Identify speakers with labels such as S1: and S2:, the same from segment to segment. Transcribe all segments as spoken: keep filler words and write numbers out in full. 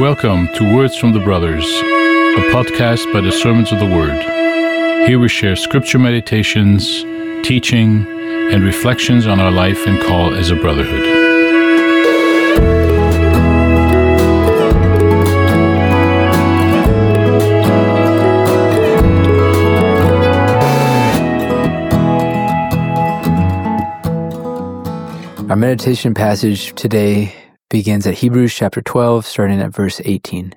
S1: Welcome to Words from the Brothers, a podcast by the Servants of the Word. Here we share scripture meditations, teaching, and reflections on our life and call as a brotherhood.
S2: Our meditation passage today begins at Hebrews chapter twelve, starting at verse eighteen.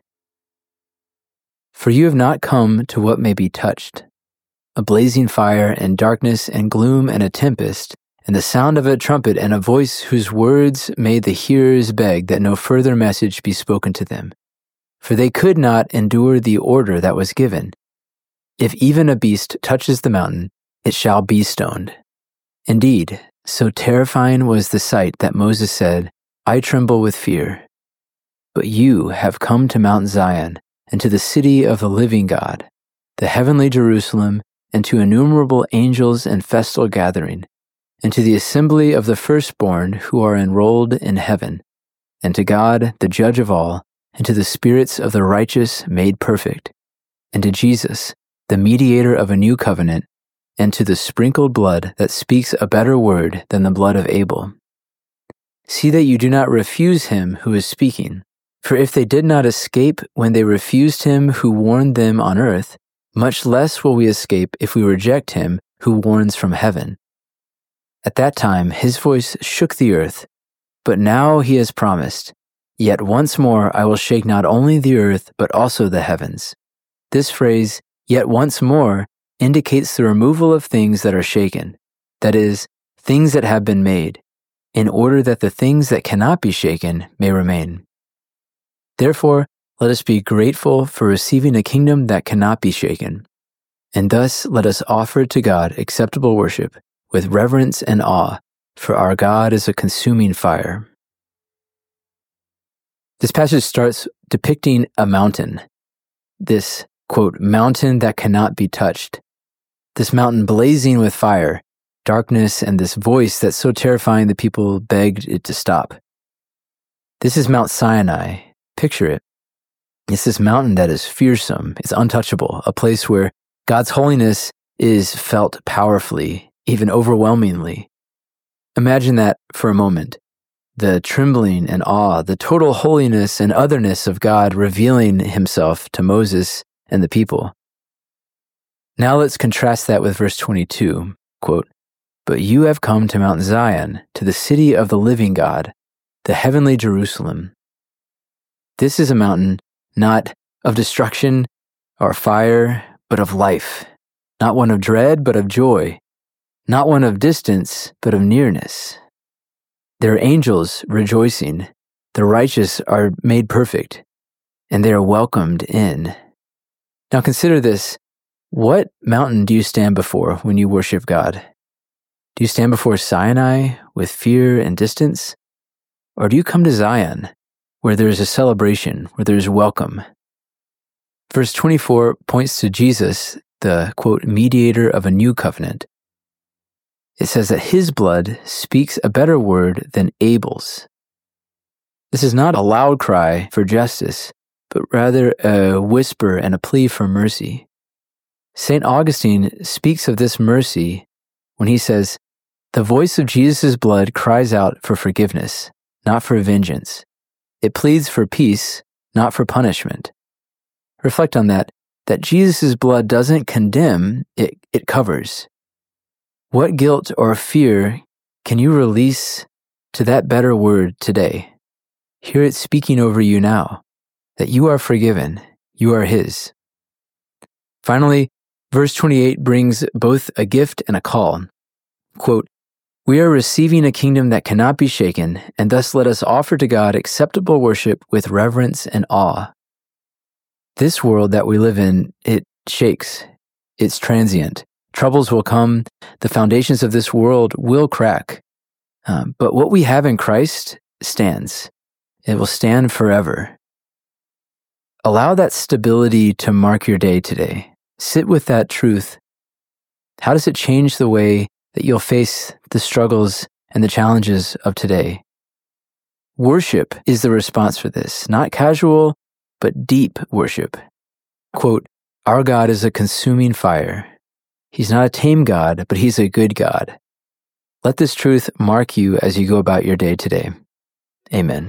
S2: For you have not come to what may be touched, a blazing fire and darkness and gloom and a tempest, and the sound of a trumpet and a voice whose words made the hearers beg that no further message be spoken to them. For they could not endure the order that was given. If even a beast touches the mountain, it shall be stoned. Indeed, so terrifying was the sight that Moses said, I tremble with fear. But you have come to Mount Zion, and to the city of the living God, the heavenly Jerusalem, and to innumerable angels and festal gathering, and to the assembly of the firstborn who are enrolled in heaven, and to God, the judge of all, and to the spirits of the righteous made perfect, and to Jesus, the mediator of a new covenant, and to the sprinkled blood that speaks a better word than the blood of Abel. See that you do not refuse him who is speaking. For if they did not escape when they refused him who warned them on earth, much less will we escape if we reject him who warns from heaven. At that time his voice shook the earth, but now he has promised, Yet once more I will shake not only the earth but also the heavens. This phrase, yet once more, indicates the removal of things that are shaken, that is, things that have been made, in order that the things that cannot be shaken may remain. Therefore, let us be grateful for receiving a kingdom that cannot be shaken, and thus let us offer to God acceptable worship with reverence and awe, for our God is a consuming fire. This passage starts depicting a mountain, this, quote, mountain that cannot be touched, this mountain blazing with fire, darkness, and this voice that's so terrifying that people begged it to stop. This is Mount Sinai. Picture it. It's this mountain that is fearsome, it's untouchable, a place where God's holiness is felt powerfully, even overwhelmingly. Imagine that for a moment. The trembling and awe, the total holiness and otherness of God revealing himself to Moses and the people. Now let's contrast that with verse twenty-two, quote, But you have come to Mount Zion, to the city of the living God, the heavenly Jerusalem. This is a mountain not of destruction or fire, but of life, not one of dread, but of joy, not one of distance, but of nearness. There are angels rejoicing, the righteous are made perfect, and they are welcomed in. Now consider this. What mountain do you stand before when you worship God? Do you stand before Sinai with fear and distance? Or do you come to Zion, where there is a celebration, where there is welcome? Verse twenty-four points to Jesus, the, quote, mediator of a new covenant. It says that his blood speaks a better word than Abel's. This is not a loud cry for justice, but rather a whisper and a plea for mercy. Saint Augustine speaks of this mercy when he says, The voice of Jesus' blood cries out for forgiveness, not for vengeance. It pleads for peace, not for punishment. Reflect on that, that Jesus' blood doesn't condemn, it, it covers. What guilt or fear can you release to that better word today? Hear it speaking over you now, that you are forgiven, you are his. Finally, verse twenty-eight brings both a gift and a call. Quote, We are receiving a kingdom that cannot be shaken, and thus let us offer to God acceptable worship with reverence and awe. This world that we live in, it shakes. It's transient. Troubles will come. The foundations of this world will crack. Um, but what we have in Christ stands. It will stand forever. Allow that stability to mark your day today. Sit with that truth. How does it change the way that you'll face the struggles and the challenges of today? Worship is the response for this, not casual but deep worship. Quote, "Our God is a consuming fire. He's not a tame God, but he's a good God." Let this truth mark you as you go about your day today. Amen.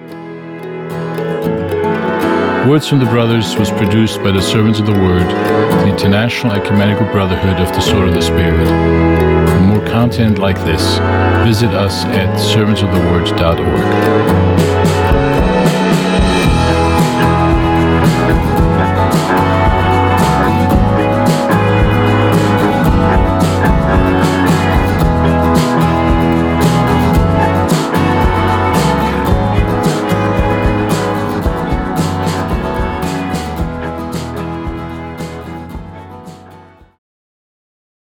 S1: Words from the Brothers was produced by the Servants of the Word, the International Ecumenical Brotherhood of the Sword of the Spirit. For more content like this, visit us at servants of the word dot org.